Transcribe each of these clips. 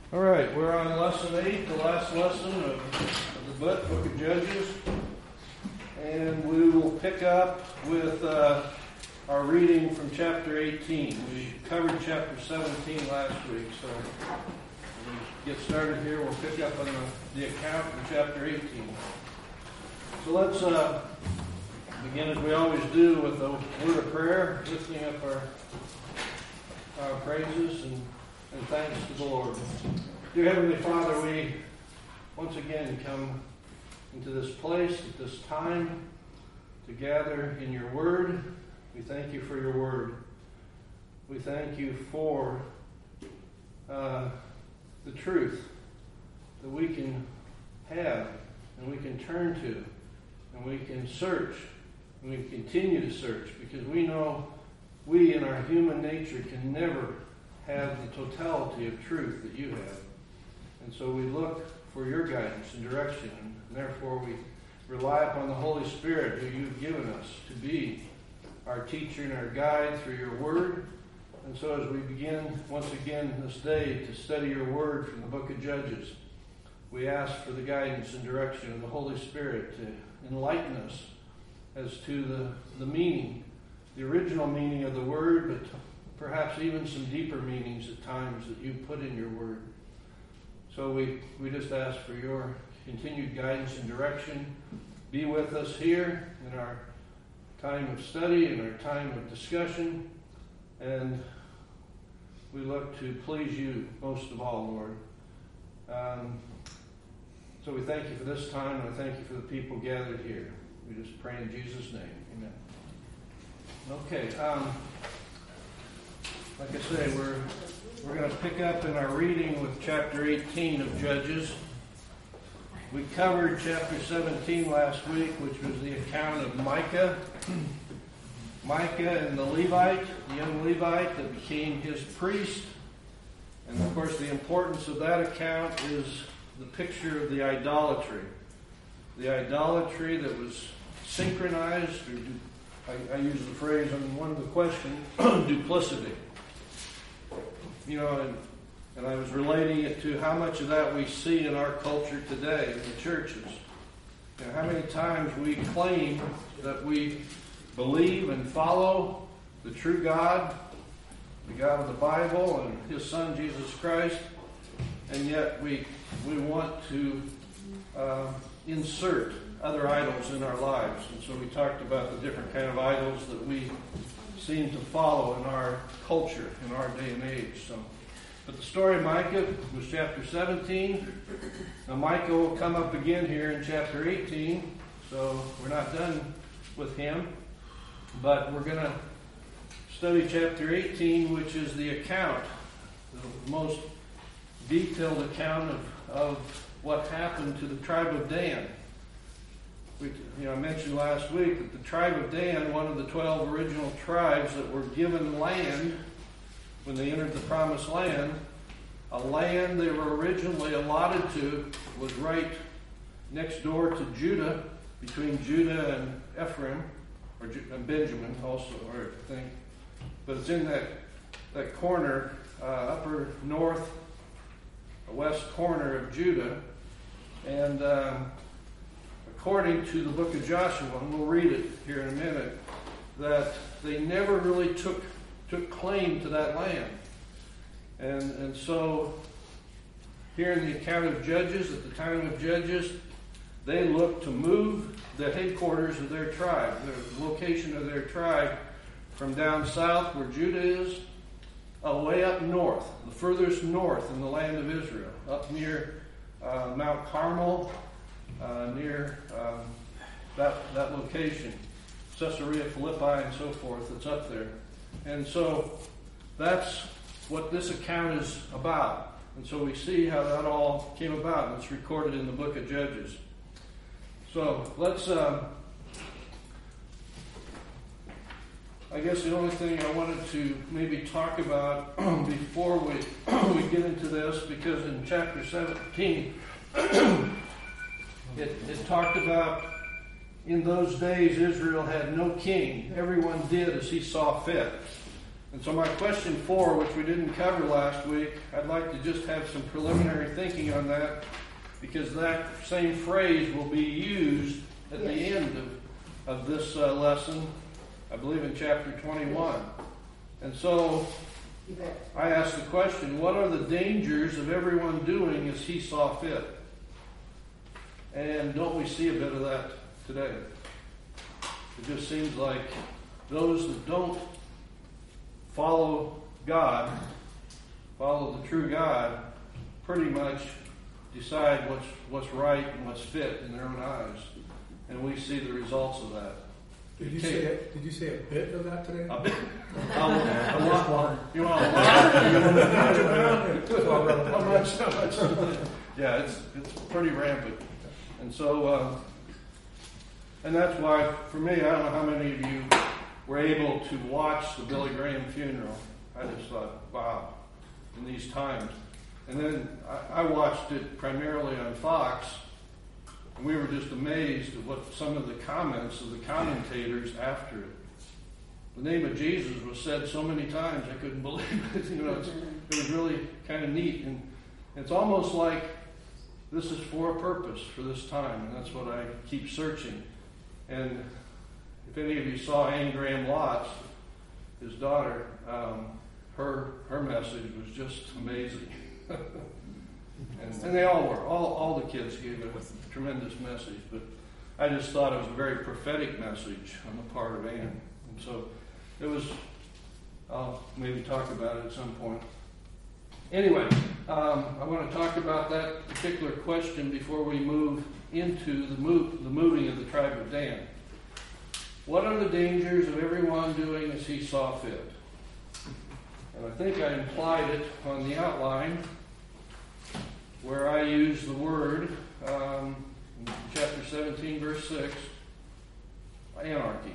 All right, we're on lesson 8, the last lesson of the book of Judges. And we will pick up with our reading from chapter 18. We covered chapter 17 last week, so when we get started here, we'll pick up on the account from chapter 18. So let's begin as we always do with a word of prayer, lifting up our praises and thanks to the Lord. Dear Heavenly Father, we once again come into this place at this time to gather in your word. We thank you for your word. We thank you for the truth that we can have and we can turn to and we can search and we continue to search, because we know we in our human nature can never have the totality of truth that you have. And so we look for your guidance and direction, and therefore we rely upon the Holy Spirit who you've given us to be our teacher and our guide through your word. And so as we begin once again this day to study your word from the book of Judges, we ask for the guidance and direction of the Holy Spirit to enlighten us as to the meaning, the original meaning of the word, but perhaps even some deeper meanings at times that you put in your word. So we just ask for your continued guidance and direction. Be with us here in our time of study and our time of discussion. And we look to please you most of all, Lord. So we thank you for this time, and I thank you for the people gathered here. We just pray in Jesus' name. Amen. Okay. Like I say, we're going to pick up in our reading with chapter 18 of Judges. We covered chapter 17 last week, which was the account of Micah. Micah and the Levite, the young Levite that became his priest. And of course the importance of that account is the picture of the idolatry. The idolatry that was synchronized, or I use the phrase on one of the questions, duplicity. You know, and I was relating it to how much of that we see in our culture today in the churches. You know, how many times we claim that we believe and follow the true God, the God of the Bible and His Son Jesus Christ, and yet we want to insert other idols in our lives. And so we talked about the different kind of idols that we seem to follow in our culture, in our day and age. But the story of Micah was chapter 17. Now Micah will come up again here in chapter 18, so we're not done with him. But we're going to study chapter 18, which is the account, the most detailed account of what happened to the tribe of Dan. I mentioned last week that the tribe of Dan, one of the 12 original tribes that were given land when they entered the promised land, a land they were originally allotted to was right next door to Judah, between Judah and Ephraim, and Benjamin also, I think. But it's in that corner, upper north, west corner of Judah. And according to the book of Joshua, and we'll read it here in a minute, that they never really took claim to that land. And so here in the account of Judges, at the time of Judges, they looked to move the headquarters of their tribe, the location of their tribe, from down south where Judah is, way up north, the furthest north in the land of Israel, up near Mount Carmel, near that location, Caesarea Philippi and so forth, that's up there. And so that's what this account is about. And so we see how that all came about, and it's recorded in the book of Judges. So let's, I guess the only thing I wanted to maybe talk about before we get into this, because in chapter 17, it talked about in those days Israel had no king. Everyone did as he saw fit. And so my question 4, which we didn't cover last week, I'd like to just have some preliminary thinking on that, because that same phrase will be used at the end of this lesson, I believe in chapter 21. And so I asked the question, what are the dangers of everyone doing as he saw fit? And don't we see a bit of that today? It just seems like those that don't follow God, follow the true God, pretty much decide what's right and what's fit in their own eyes. And we see the results of that. Did you say a bit of that today? A bit. A lot. You want a lot? How much? Yeah, it's pretty rampant. And so, and that's why, for me, I don't know how many of you were able to watch the Billy Graham funeral. I just thought, wow, in these times. And then I watched it primarily on Fox, and we were just amazed at what some of the comments of the commentators after it. The name of Jesus was said so many times I couldn't believe it. It was really kind of neat, and it's almost like this is for a purpose for this time, and that's what I keep searching. And if any of you saw Anne Graham Lotz, his daughter, her message was just amazing. and they all were. All the kids gave a tremendous message, but I just thought it was a very prophetic message on the part of Anne. And so it was, I'll maybe talk about it at some point. Anyway, I want to talk about that particular question before we move into the moving of the tribe of Dan. What are the dangers of everyone doing as he saw fit? And I think I implied it on the outline where I use the word, in chapter 17, verse 6, anarchy.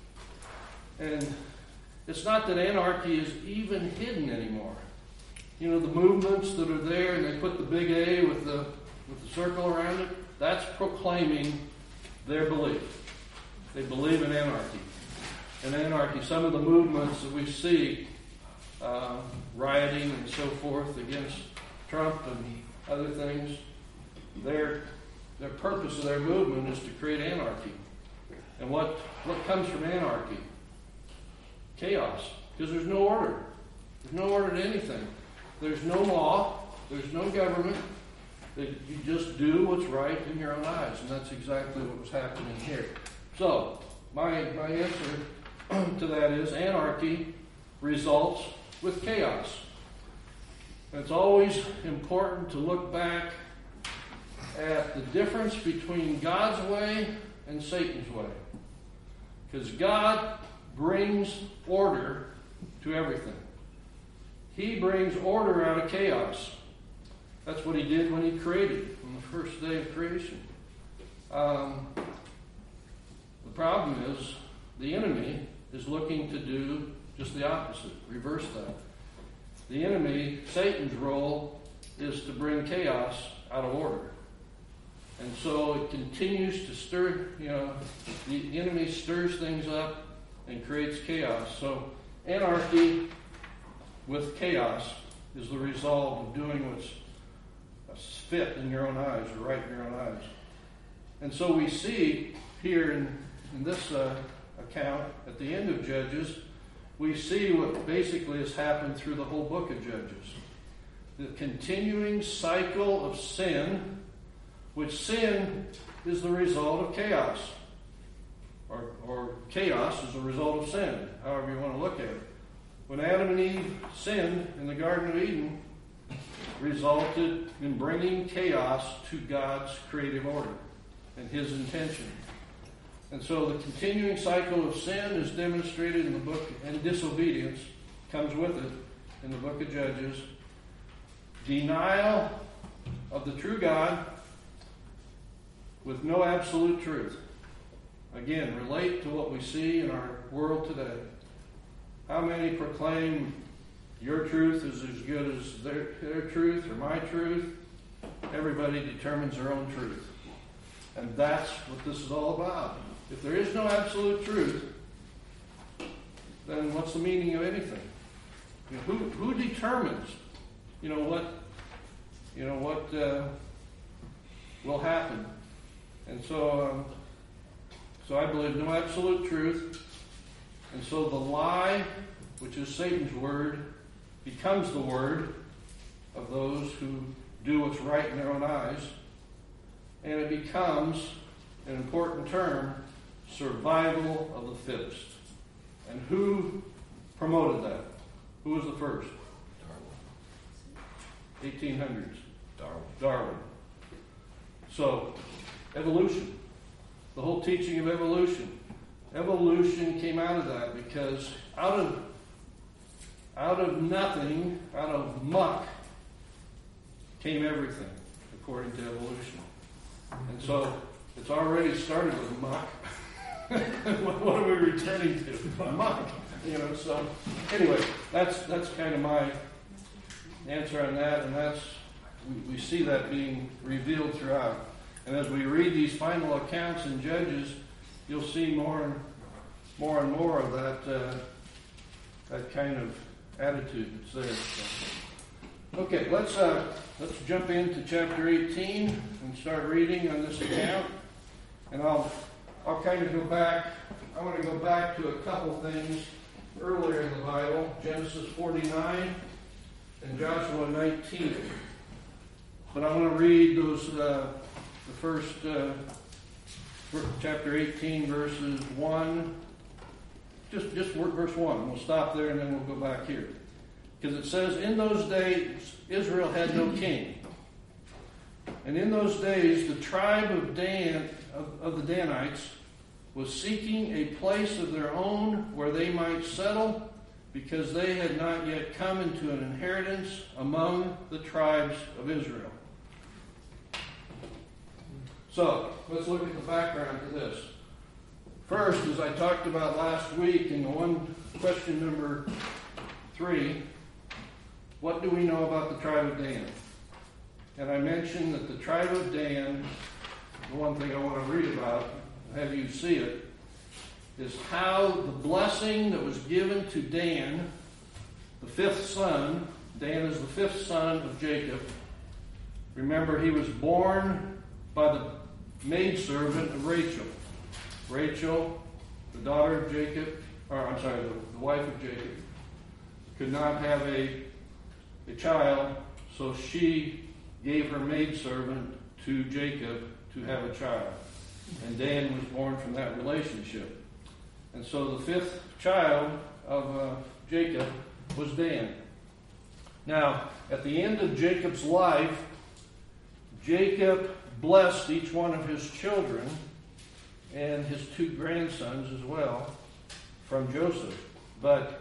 And it's not that anarchy is even hidden anymore. The movements that are there, and they put the big A with the circle around it, that's proclaiming their belief. They believe in anarchy. And anarchy, some of the movements that we see, rioting and so forth against Trump and other things, their purpose of their movement is to create anarchy. And what comes from anarchy? Chaos. Because there's no order. There's no order to anything. There's no law. There's no government. You just do what's right in your own eyes. And that's exactly what was happening here. So, my answer to that is anarchy results with chaos. And it's always important to look back at the difference between God's way and Satan's way. Because God brings order to everything. He brings order out of chaos. That's what he did when he created, on the first day of creation. The problem is, the enemy is looking to do just the opposite, reverse that. The enemy, Satan's role, is to bring chaos out of order. And so it continues to stir, the enemy stirs things up and creates chaos. So anarchy with chaos is the result of doing what's fit in your own eyes, or right in your own eyes. And so we see here in this account, at the end of Judges, we see what basically has happened through the whole book of Judges. The continuing cycle of sin, which sin is the result of chaos. Or chaos is the result of sin, however you want to look at it. When Adam and Eve sinned in the Garden of Eden, resulted in bringing chaos to God's creative order and his intention. And so the continuing cycle of sin is demonstrated in the book, and disobedience comes with it in the book of Judges. Denial of the true God with no absolute truth. Again, relate to what we see in our world today. How many proclaim your truth is as good as their truth or my truth? Everybody determines their own truth. And that's what this is all about. If there is no absolute truth, then what's the meaning of anything? Who determines, what will happen? And so I believe no absolute truth. And so the lie, which is Satan's word, becomes the word of those who do what's right in their own eyes. And it becomes, an important term, survival of the fittest. And who promoted that? Who was the first? Darwin. 1800s. Darwin. So, evolution. The whole teaching of evolution. Evolution came out of that because out of nothing, out of muck, came everything, according to evolution. And so, it's already started with muck. What are we returning to? Muck. So anyway, that's kind of my answer on that, and we see that being revealed throughout. And as we read these final accounts in Judges, you'll see more and more of that kind of attitude that's there. So. Okay, let's jump into chapter 18 and start reading on this account. And I'll kind of go back. I want to go back to a couple things earlier in the Bible, Genesis 49 and Joshua 19. But I want to read those the first chapter 18 verses 1. Just verse 1. We'll stop there and then we'll go back here. Because it says, in those days Israel had no king. And in those days the tribe of Dan, of the Danites, was seeking a place of their own where they might settle, because they had not yet come into an inheritance among the tribes of Israel. So, let's look at the background to this. First, as I talked about last week in the question number 3, what do we know about the tribe of Dan? And I mentioned that the tribe of Dan, the one thing I want to read about, have you see it, is how the blessing that was given to Dan, the fifth son. Dan is the fifth son of Jacob. Remember, he was born by the maidservant of Rachel. Rachel, the daughter of Jacob, the wife of Jacob, could not have a child, so she gave her maidservant to Jacob to have a child. And Dan was born from that relationship. And so the fifth child of Jacob was Dan. Now, at the end of Jacob's life, Jacob blessed each one of his children and his 2 grandsons as well from Joseph. But,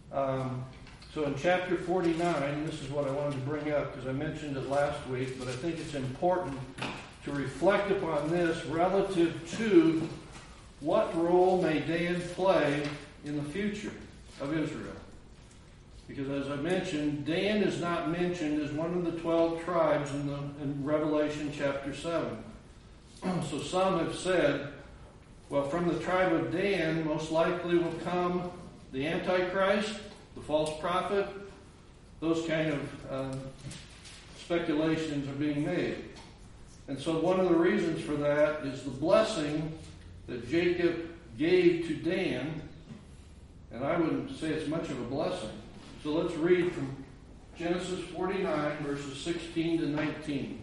so in chapter 49, this is what I wanted to bring up because I mentioned it last week, but I think it's important to reflect upon this relative to what role may Dan play in the future of Israel. Because as I mentioned, Dan is not mentioned as one of the 12 tribes in Revelation chapter 7. So some have said, well, from the tribe of Dan, most likely will come the Antichrist, the false prophet. Those kind of speculations are being made. And so one of the reasons for that is the blessing that Jacob gave to Dan, and I wouldn't say it's much of a blessing. So let's read from Genesis 49, verses 16 to 19,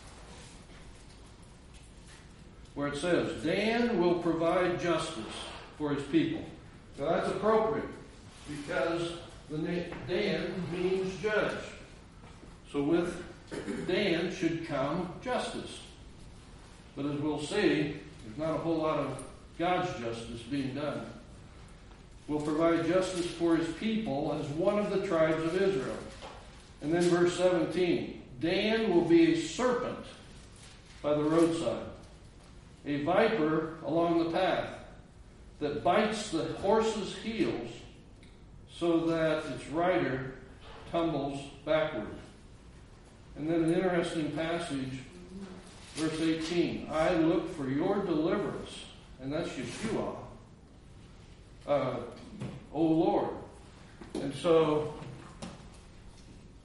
where it says, Dan will provide justice for his people. Now that's appropriate, because the name Dan means judge. So with Dan should come justice. But as we'll see, there's not a whole lot of God's justice being done. Will provide justice for his people as one of the tribes of Israel. And then verse 17, Dan will be a serpent by the roadside, a viper along the path that bites the horse's heels so that its rider tumbles backward. And then an interesting passage, verse 18, I look for your deliverance, and that's Yeshua, O Lord. And so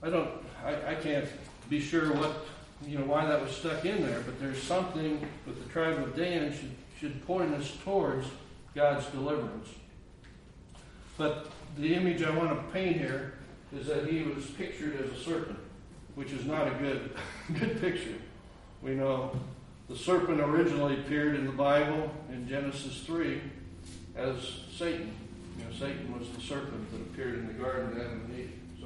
I can't be sure why that was stuck in there, but there's something with the tribe of Dan should point us towards God's deliverance. But the image I want to paint here is that he was pictured as a serpent, which is not a good picture. We know the serpent originally appeared in the Bible in Genesis 3 as Satan. Satan was the serpent that appeared in the garden of Adam and Eve. So,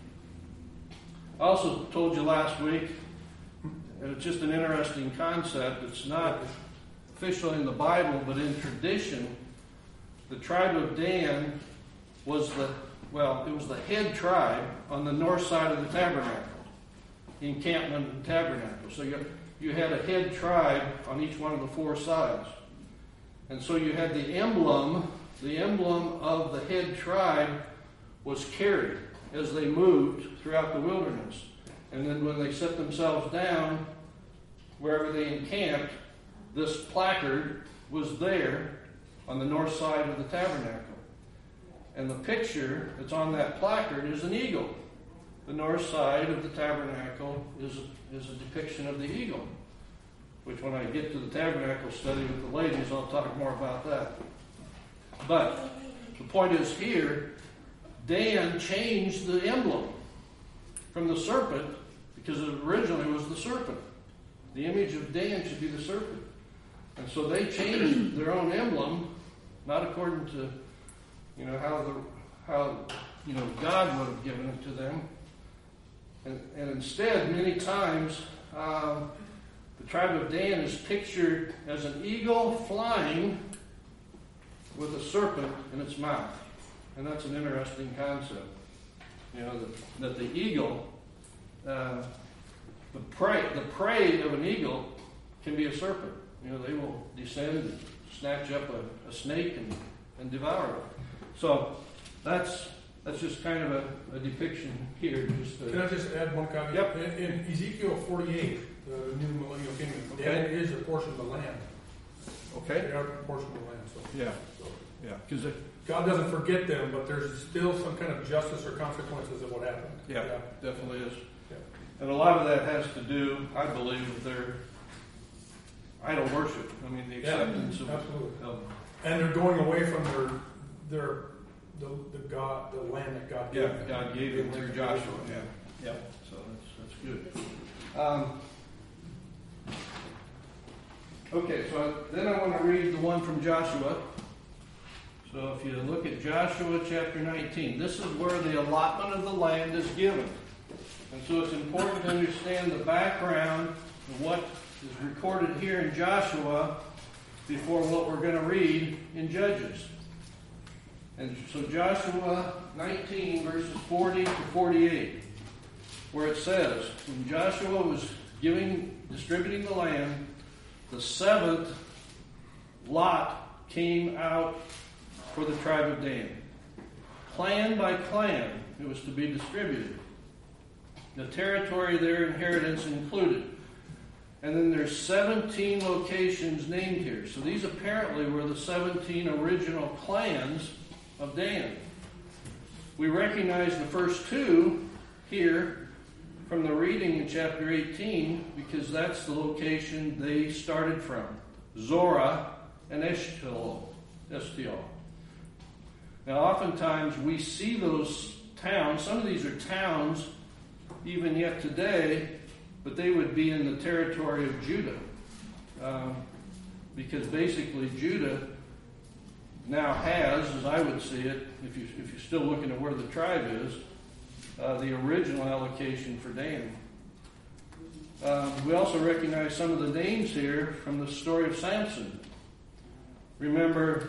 I also told you last week, and it's just an interesting concept. It's not officially in the Bible, but in tradition, the tribe of Dan was it was the head tribe on the north side of the tabernacle, encampment and tabernacle. So you had a head tribe on each one of the four sides. And so you had the emblem of the head tribe was carried as they moved throughout the wilderness. And then when they set themselves down, wherever they encamped, this placard was there on the north side of the tabernacle. And the picture that's on that placard is an eagle. The north side of the tabernacle is a depiction of the eagle, which when I get to the tabernacle study with the ladies, I'll talk more about that. But the point is here, Dan changed the emblem from the serpent, because it originally was the serpent. The image of Dan should be the serpent. And so they changed their own emblem, not according to how God would have given it to them. And instead, many times, the tribe of Dan is pictured as an eagle flying with a serpent in its mouth. And that's an interesting concept. That the eagle, the prey of an eagle can be a serpent. They will descend and snatch up a snake and devour it. So that's just kind of a depiction here. Can I just add one comment? Yep. In Ezekiel 48, the new millennial kingdom, Dan is a portion of the land. Okay. They are a portion of the land. So. Yeah. Yeah. Because God doesn't forget them, but there's still some kind of justice or consequences of what happened. Yeah, definitely is. Yeah. And a lot of that has to do, I believe, with their idol worship. The acceptance of absolutely. And they're going away from the land that God gave them. God gave them through Joshua. Yeah. So that's good. Okay, so then I want to read the one from Joshua. So if you look at Joshua chapter 19, this is where the allotment of the land is given. And so it's important to understand the background of what is recorded here in Joshua before what we're going to read in Judges. And so Joshua 19, verses 40 to 48, where it says, when Joshua was distributing the land, the seventh lot came out for the tribe of Dan. Clan by clan, it was to be distributed. The territory their inheritance included. And then there's 17 locations named here. So these apparently were the 17 original clans of Dan. We recognize the first two here from the reading in chapter 18 because that's the location they started from. Zorah and Eshtaol. Now oftentimes we see those towns, some of these are towns even yet today, but they would be in the territory of Judah. Because basically Judah now has, as I would see it, if you're still looking at where the tribe is, the original allocation for Dan. We also recognize some of the names here from the story of Samson. Remember,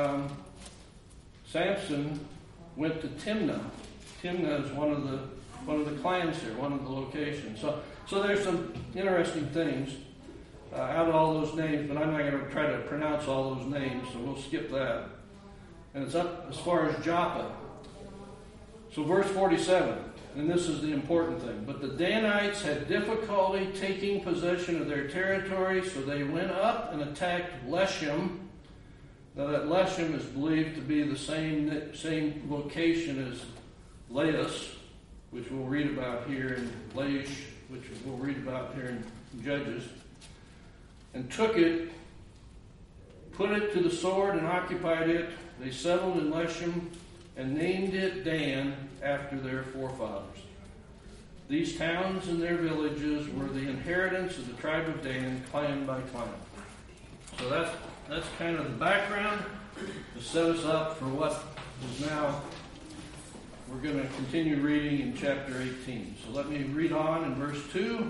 Samson went to Timnah. Timnah is one of the clans here, one of the locations. So there's some interesting things out of all those names, but I'm not going to try to pronounce all those names, so we'll skip that. And it's up as far as Joppa. So verse 47, and this is the important thing. But the Danites had difficulty taking possession of their territory, so they went up and attacked Leshem. Now that Leshem is believed to be the same location as Laos, which we'll read about here in Laish, which we'll read about here in Judges, and took it, put it to the sword and occupied it. They settled in Leshem and named it Dan after their forefathers. These towns and their villages were the inheritance of the tribe of Dan, clan by clan. So that's kind of the background to set us up for what is now. We're going to continue reading in chapter 18. So let me read on in verse 2.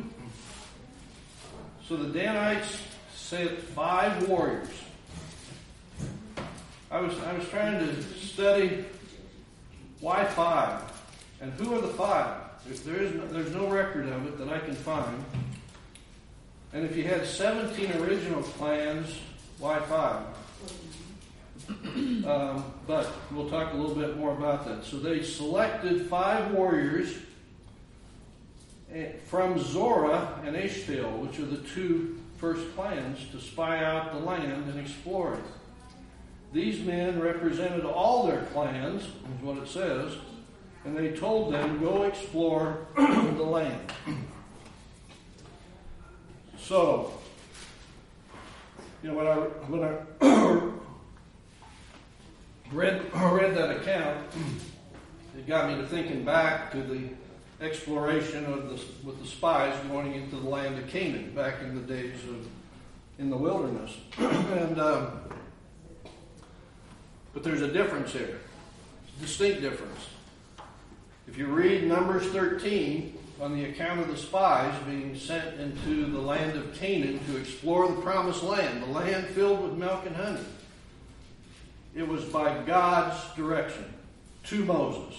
So the Danites sent 5 warriors. I was trying to study why 5 and who are the 5. There's no record of it that I can find. And if you had 17 original clans, why 5? But we'll talk a little bit more about that. So they selected 5 warriors from Zorah and Eshtaol, which are the 2 first clans, to spy out the land and explore it. These men represented all their clans, is what it says, and they told them, go explore the land. So, when I read that account, it got me to thinking back to the exploration with the spies going into the land of Canaan back in the days in the wilderness. But there's a difference here, a distinct difference. If you read Numbers 13 on the account of the spies being sent into the land of Canaan to explore the promised land, the land filled with milk and honey, it was by God's direction to Moses.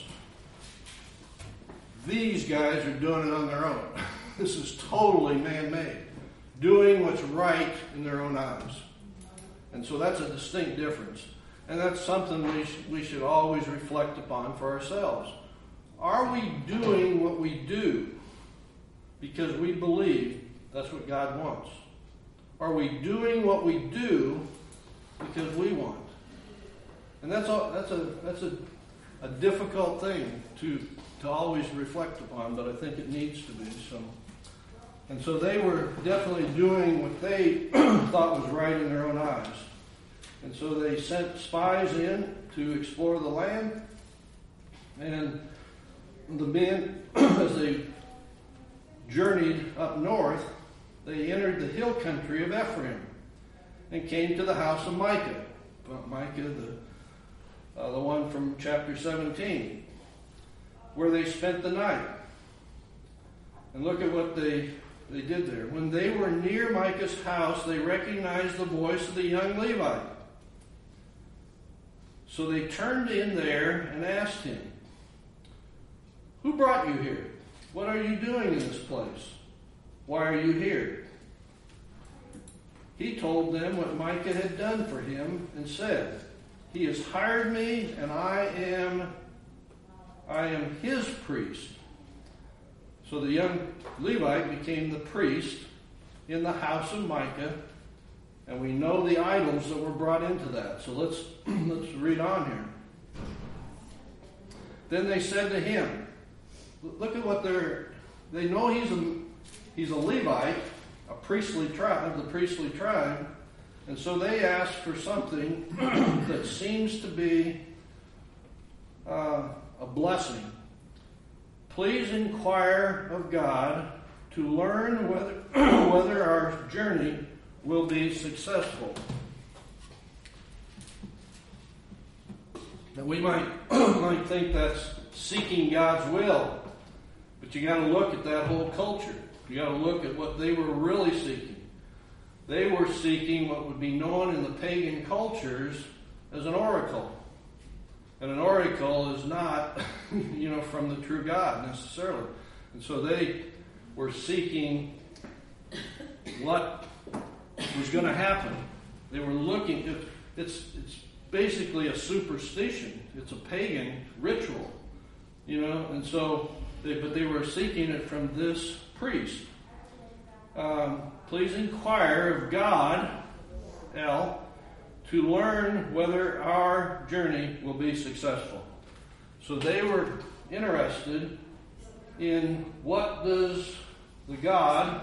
These guys are doing it on their own. This is totally man-made, doing what's right in their own eyes. And so that's a distinct difference. And that's something we should always reflect upon for ourselves. Are we doing what we do because we believe that's what God wants? Are we doing what we do because we want? And that's a difficult thing to always reflect upon, but I think it needs to be. So they were definitely doing what they thought was right in their own eyes. And so they sent spies in to explore the land. And the men, as they journeyed up north, they entered the hill country of Ephraim and came to the house of Micah. Micah, the one from chapter 17, where they spent the night. And look at what they did there. When they were near Micah's house, they recognized the voice of the young Levite. So they turned in there and asked him, "Who brought you here? What are you doing in this place? Why are you here?" He told them what Micah had done for him and said, "He has hired me, and I am his priest." So the young Levite became the priest in the house of Micah, and we know the idols that were brought into that. So let's read on here. Then they said to him, look at what they know he's a Levite, a priestly tribe, the priestly tribe, and so they asked for something that seems to be a blessing. Please inquire of God to learn whether our journey will be successful. Now we might think that's seeking God's will, but you got to look at that whole culture. You got to look at what they were really seeking. They were seeking what would be known in the pagan cultures as an oracle. And an oracle is not, from the true God necessarily. And so they were seeking what was going to happen. They were looking. It's basically a superstition. It's a pagan ritual, And so, but they were seeking it from this priest. Please inquire of God, L, to learn whether our journey will be successful. So they were interested in what does the gods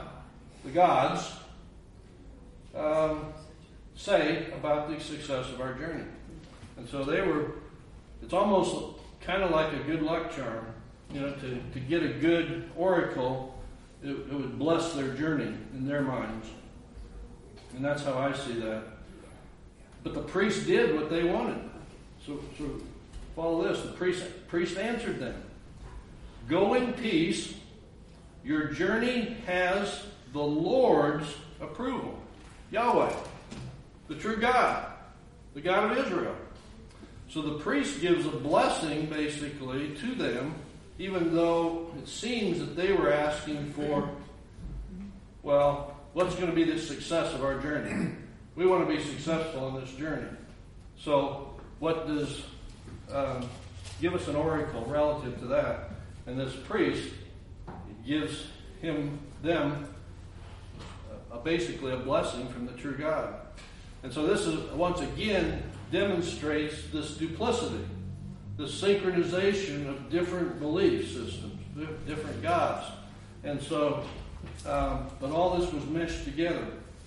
say about the success of our journey. And so it's almost kind of like a good luck charm, to get a good oracle, it would bless their journey in their minds. And that's how I see that. But the priest did what they wanted. So follow this. The priest answered them. Go in peace. Your journey has the Lord's approval. Yahweh, the true God, the God of Israel. So the priest gives a blessing, basically, to them, even though it seems that they were asking for, well, what's going to be the success of our journey? We want to be successful in this journey. So what does, give us an oracle relative to that. And this priest gives them basically a blessing from the true God. And so this is, once again, demonstrates this duplicity, the synchronization of different belief systems, different gods. And so, but all this was meshed together.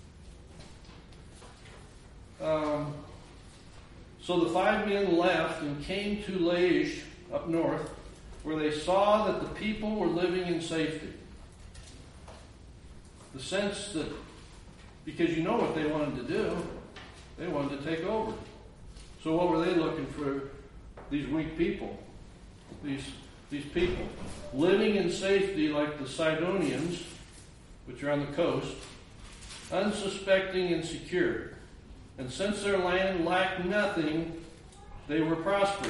So the 5 men left and came to Laish up north, where they saw that the people were living in safety. The sense that, because you know what they wanted to do, they wanted to take over. So what were they looking for? These weak people, these people living in safety like the Sidonians, which are on the coast, unsuspecting and secure. And since their land lacked nothing, they were prosperous.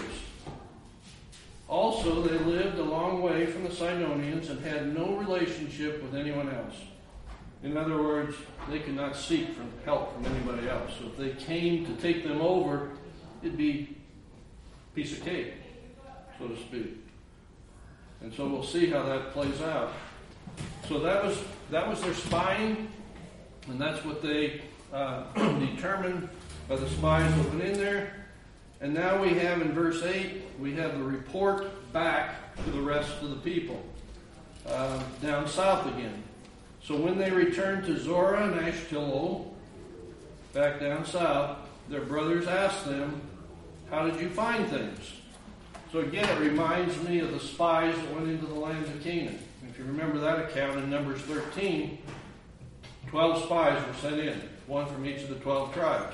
Also, they lived a long way from the Sidonians and had no relationship with anyone else. In other words, they could not seek help from anybody else. So if they came to take them over, it'd be a piece of cake, so to speak. And so we'll see how that plays out. So that was their spying, and that's what they determined by the spies that went in there. And now we have in verse 8, we have the report back to the rest of the people down south again. So when they returned to Zorah and Ashtaol, back down south, their brothers asked them, how did you find things? So again, it reminds me of the spies that went into the land of Canaan. If you remember that account in Numbers 13, 12 spies were sent in, one from each of the 12 tribes.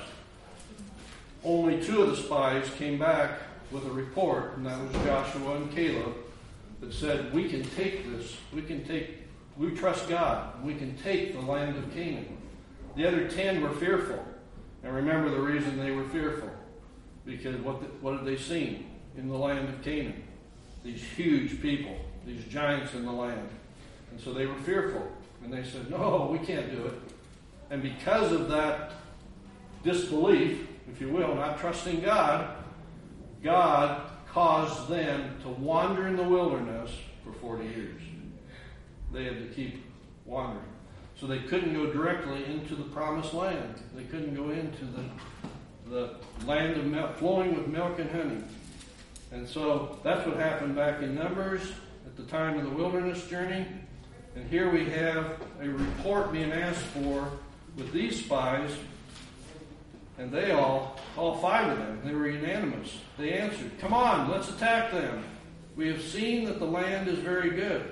Only 2 of the spies came back with a report, and that was Joshua and Caleb, that said, we can take this, we trust God, we can take the land of Canaan. The other 10 were fearful. And remember the reason they were fearful. Because what had they seen in the land of Canaan? These huge people, these giants in the land. And so they were fearful. And they said, no, we can't do it. And because of that disbelief, if you will, not trusting God, God caused them to wander in the wilderness for 40 years. They had to keep wandering. So they couldn't go directly into the promised land. They couldn't go into the land of milk, flowing with milk and honey. And so that's what happened back in Numbers at the time of the wilderness journey. And here we have a report being asked for with these spies. And they all 5 of them, they were unanimous. They answered, come on, let's attack them. We have seen that the land is very good.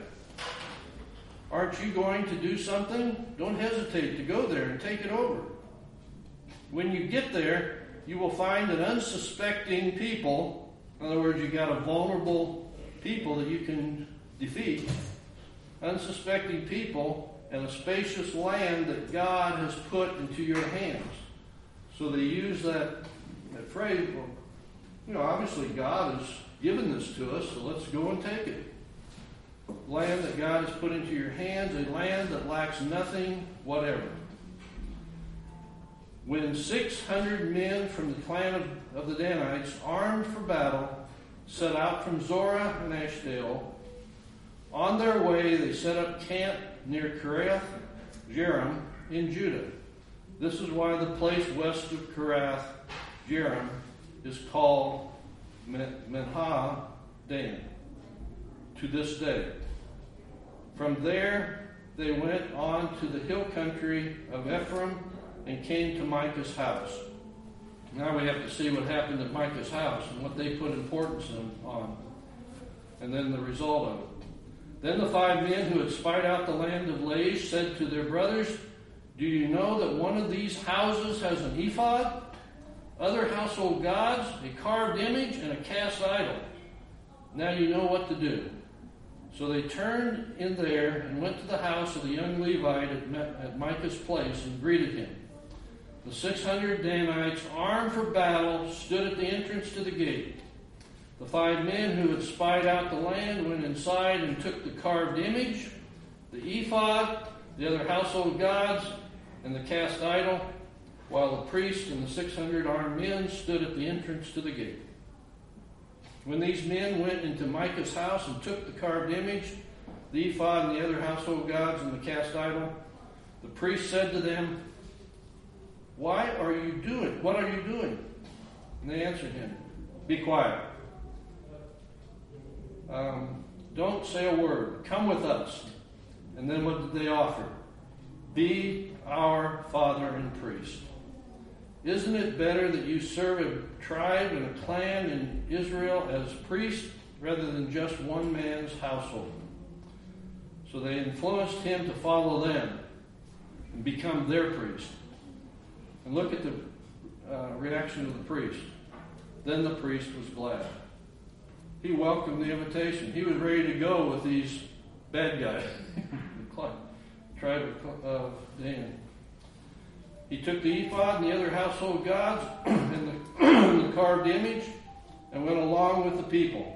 Aren't you going to do something? Don't hesitate to go there and take it over. When you get there, you will find an unsuspecting people. In other words, you've got a vulnerable people that you can defeat. Unsuspecting people and a spacious land that God has put into your hands. So they use that phrase, well, obviously God has given this to us, so let's go and take it. Land that God has put into your hands, a land that lacks nothing whatever. When 600 men from the clan of the Danites, armed for battle, set out from Zorah and Ashtaol, on their way they set up camp near Kiriath Jearim in Judah. This is why the place west of Kiriath Jearim is called Menha Dan to this day. From there they went on to the hill country of Ephraim and came to Micah's house. Now we have to see what happened at Micah's house and what they put importance on, and then the result of it. Then the 5 men who had spied out the land of Laish said to their brothers, "Do you know that one of these houses has an ephod, other household gods, a carved image, and a cast idol? Now you know what to do." So they turned in there and went to the house of the young Levite at Micah's place and greeted him. The 600 Danites, armed for battle, stood at the entrance to the gate. The 5 men who had spied out the land went inside and took the carved image, the ephod, the other household gods, and the cast idol, while the priest and the 600 armed men stood at the entrance to the gate. When these men went into Micah's house and took the carved image, the ephod, and the other household gods, and the cast idol, the priest said to them, What are you doing? And they answered him, "Be quiet. Don't say a word. Come with us." And then what did they offer? "Be our father and priest. Isn't it better that you serve a tribe and a clan in Israel as priest rather than just one man's household?" So they influenced him to follow them and become their priest. And look at the reaction of the priest. Then the priest was glad. He welcomed the invitation. He was ready to go with these bad guys, the tribe of Dan. He took the ephod and the other household gods and the carved image and went along with the people.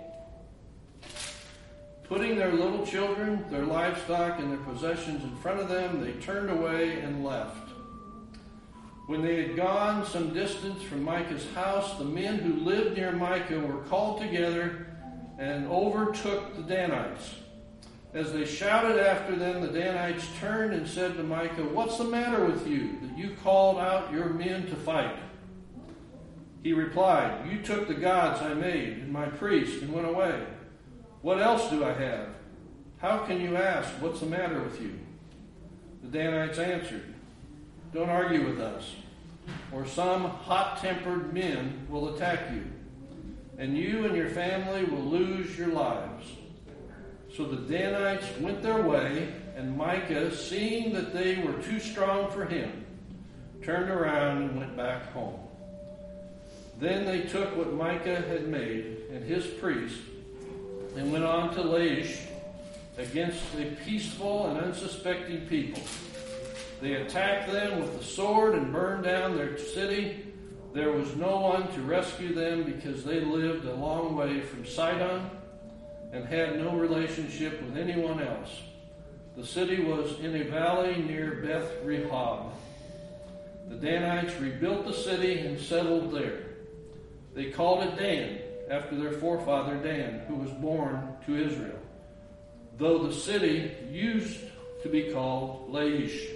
Putting their little children, their livestock, and their possessions in front of them, they turned away and left. When they had gone some distance from Micah's house, the men who lived near Micah were called together and overtook the Danites. As they shouted after them, the Danites turned and said to Micah, "What's the matter with you, that you called out your men to fight?" He replied, "You took the gods I made and my priests and went away. What else do I have? How can you ask, what's the matter with you?" The Danites answered, "Don't argue with us, or some hot-tempered men will attack you, and you and your family will lose your lives." So the Danites went their way, and Micah, seeing that they were too strong for him, turned around and went back home. Then they took what Micah had made and his priests and went on to Laish against a peaceful and unsuspecting people. They attacked them with the sword and burned down their city. There was no one to rescue them because they lived a long way from Sidon and had no relationship with anyone else. The city was in a valley near Beth Rehob. The Danites rebuilt the city and settled there. They called it Dan, after their forefather Dan, who was born to Israel, though the city used to be called Laish.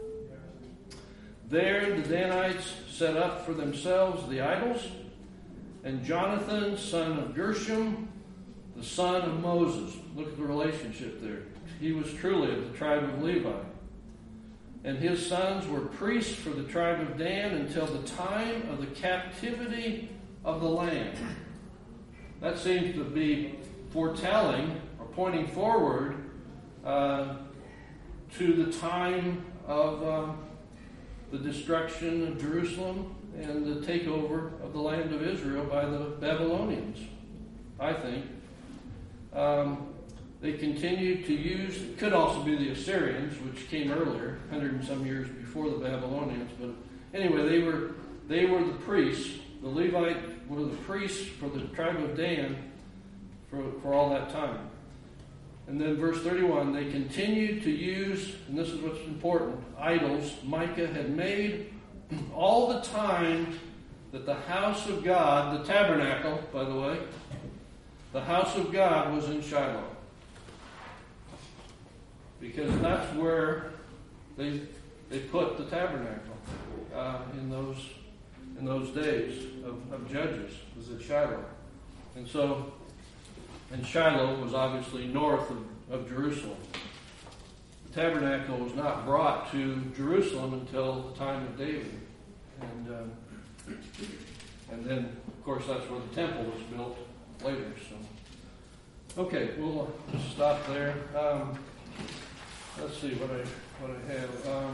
There the Danites set up for themselves the idols, and Jonathan, son of Gershom, the son of Moses. Look at the relationship there. He was truly of the tribe of Levi. And his sons were priests for the tribe of Dan until the time of the captivity of the land. That seems to be foretelling or pointing forward to the time of the destruction of Jerusalem and the takeover of the land of Israel by the Babylonians, I think. They continued to use, it could also be the Assyrians, which came earlier, 100 and some years before the Babylonians. But anyway, they were the priests. The Levite were the priests for the tribe of Dan for all that time. And then verse 31, they continued to use, and this is what's important, idols Micah had made all the time that the house of God, the tabernacle, by the way, the house of God was in Shiloh. Because that's where they put the tabernacle in those days of Judges, was at Shiloh. And Shiloh was obviously north of Jerusalem. tabernacle was not brought to Jerusalem until the time of David. And then, of course, that's where the temple was built later. So, okay, we'll stop there. Let's see what I have.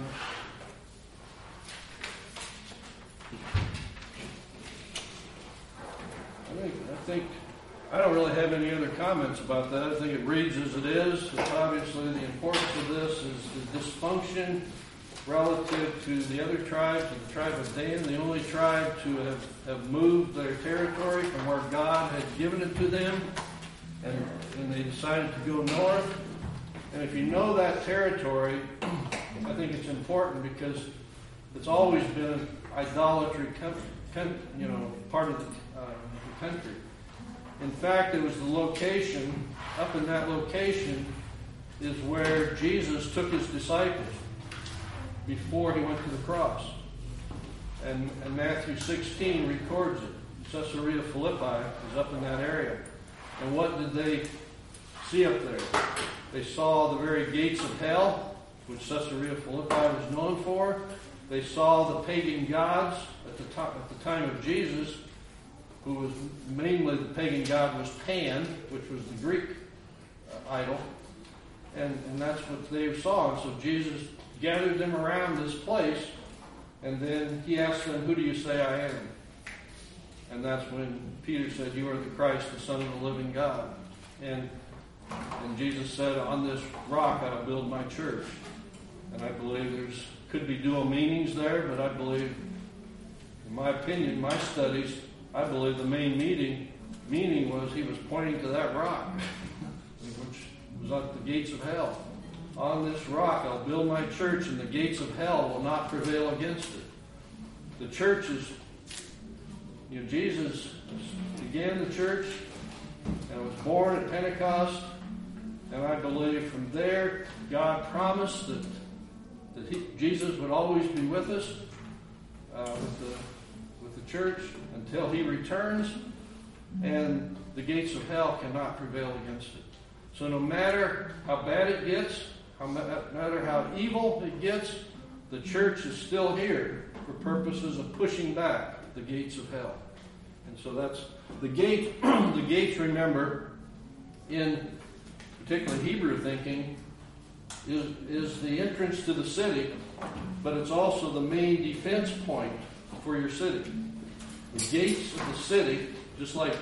I don't really have any other comments about that. I think it reads as it is. It's obviously the importance of this is the dysfunction relative to the other tribes, to the tribe of Dan, the only tribe to have moved their territory from where God had given it to them, and they decided to go north. And if you know that territory, I think it's important because it's always been an idolatry part of the country. In fact, it was the location, up in that location, is where Jesus took his disciples before he went to the cross. And Matthew 16 records it. Caesarea Philippi is up in that area. And what did they see up there? They saw the very gates of hell, which Caesarea Philippi was known for. They saw the pagan gods at the time of Jesus, who was mainly the pagan god was Pan, which was the Greek idol. And that's what they saw. And so Jesus gathered them around this place, and then he asked them, "Who do you say I am?" And that's when Peter said, "You are the Christ, the Son of the living God." And Jesus said, "On this rock I'll build my church." And I believe could be dual meanings there, but I believe, in my opinion, my studies, I believe the main meaning was he was pointing to that rock, which was at the gates of hell. On this rock I'll build my church, and the gates of hell will not prevail against it. The church is, Jesus began the church and was born at Pentecost, and I believe from there God promised that Jesus would always be with us, with the church until he returns, and the gates of hell cannot prevail against it. So no matter how bad it gets, no matter how evil it gets, the church is still here for purposes of pushing back the gates of hell. And so that's the gate. The gates, remember, in particularly Hebrew thinking, is the entrance to the city, but it's also the main defense point for your city. The gates of the city, just like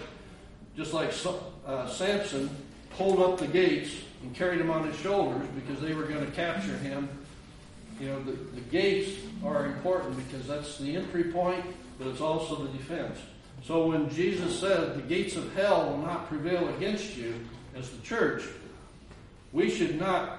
Samson pulled up the gates and carried them on his shoulders because they were going to capture him. The gates are important because that's the entry point, but it's also the defense. So when Jesus said the gates of hell will not prevail against you as the church, we should not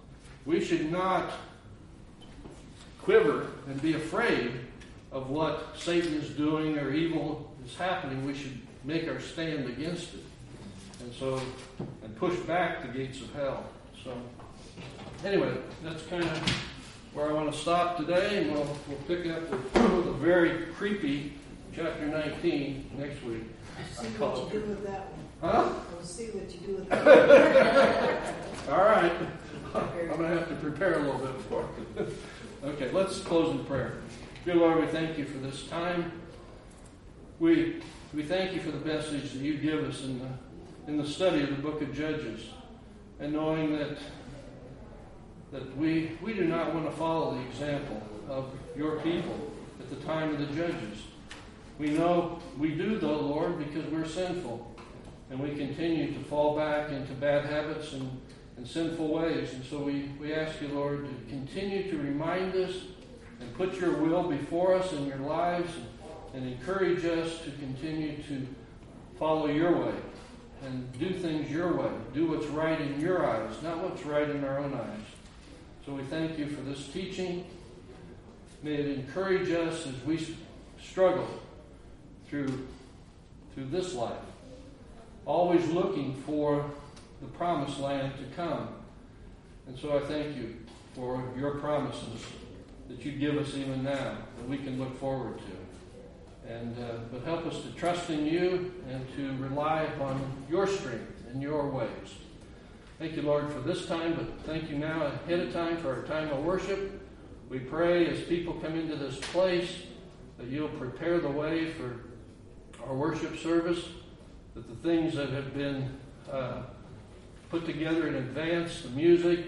quiver and be afraid of what Satan is doing or evil is happening. We should make our stand against it. And push back the gates of hell. So, anyway, that's kind of where I want to stop today, and we'll pick up with a very creepy chapter 19 next week. See what you do with that one. Huh? We'll see what you do with that one. All right. I'm going to have to prepare a little bit for it. Okay, let's close in prayer. Dear Lord, we thank you for this time. We thank you for the message that you give us in the study of the book of Judges, and knowing that we do not want to follow the example of your people at the time of the judges. We know we do, though, Lord, because we're sinful, and we continue to fall back into bad habits and sinful ways. And so we ask you, Lord, to continue to remind us and put your will before us in your lives, and encourage us to continue to follow your way and do things your way. Do what's right in your eyes, not what's right in our own eyes. So we thank you for this teaching. May it encourage us as we struggle through this life, always looking for the promised land to come. And so I thank you for your promises that you give us even now, that we can look forward to. But help us to trust in you and to rely upon your strength and your ways. Thank you, Lord, for this time, but thank you now ahead of time for our time of worship. We pray as people come into this place that you'll prepare the way for our worship service, that the things that have been put together in advance, the music,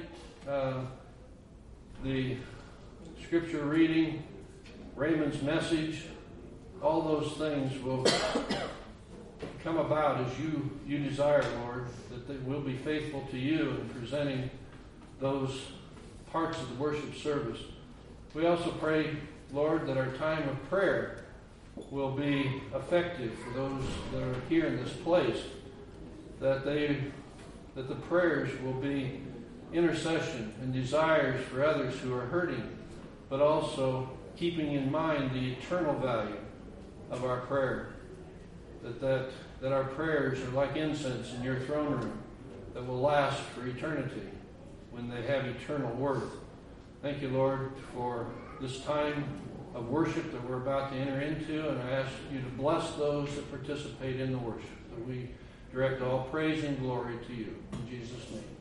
the scripture reading, Raymond's message, all those things will come about as you desire, Lord, that they will be faithful to you in presenting those parts of the worship service. We also pray, Lord, that our time of prayer will be effective for those that are here in this place, that the prayers will be intercession and desires for others who are hurting, but also keeping in mind the eternal value of our prayer, that our prayers are like incense in your throne room that will last for eternity when they have eternal worth. Thank you, Lord, for this time of worship that we're about to enter into, and I ask you to bless those that participate in the worship, that we direct all praise and glory to you. In Jesus' name.